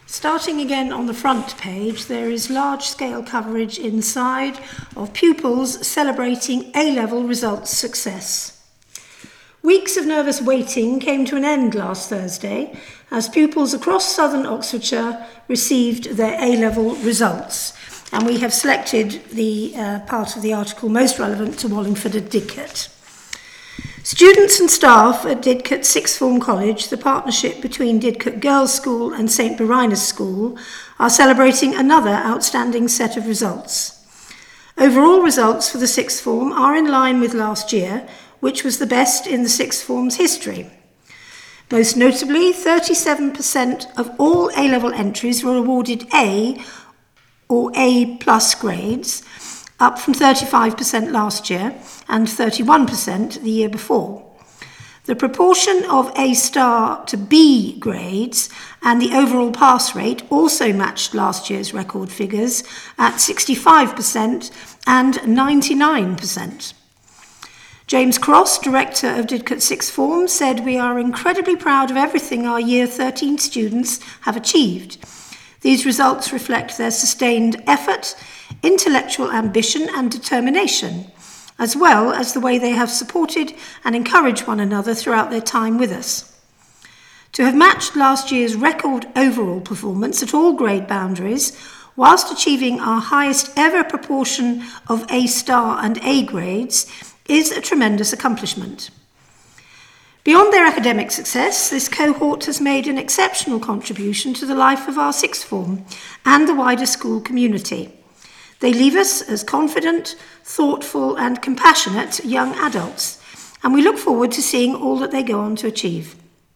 Starting again on the front page, there is large-scale coverage inside of pupils celebrating A-level results success. Weeks of nervous waiting came to an end last Thursday as pupils across southern Oxfordshire received their A-level results. And we have selected the part of the article most relevant to Wallingford and Didcot. Students and staff at Didcot Sixth Form College, the partnership between Didcot Girls' School and St Birinus School, are celebrating another outstanding set of results. Overall results for the Sixth Form are in line with last year, which was the best in the Sixth Form's history. Most notably, 37% of all A-level entries were awarded A or A+ grades, up from 35% last year and 31% the year before. The proportion of A* to B grades and the overall pass rate also matched last year's record figures at 65% and 99%. James Cross, director of Didcot Sixth Form, said, "We are incredibly proud of everything our Year 13 students have achieved. These results reflect their sustained effort, intellectual ambition and determination, as well as the way they have supported and encouraged one another throughout their time with us. To have matched last year's record overall performance at all grade boundaries, whilst achieving our highest ever proportion of A* and A grades, is a tremendous accomplishment." Beyond their academic success, this cohort has made an exceptional contribution to the life of our Sixth Form and the wider school community. They leave us as confident, thoughtful and compassionate young adults, and we look forward to seeing all that they go on to achieve.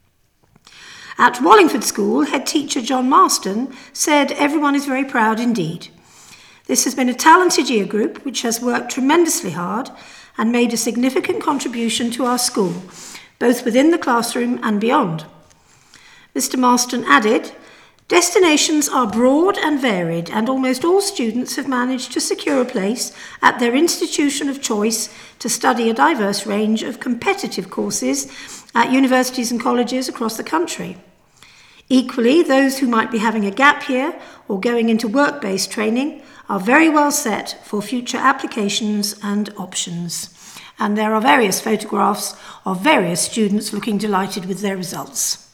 At Wallingford School, head teacher John Marston said, "Everyone is very proud indeed. This has been a talented year group which has worked tremendously hard and made a significant contribution to our school, both within the classroom and beyond." Mr. Marston added, "Destinations are broad and varied, and almost all students have managed to secure a place at their institution of choice to study a diverse range of competitive courses at universities and colleges across the country. Equally, those who might be having a gap year or going into work-based training are very well set for future applications and options." And there are various photographs of various students looking delighted with their results.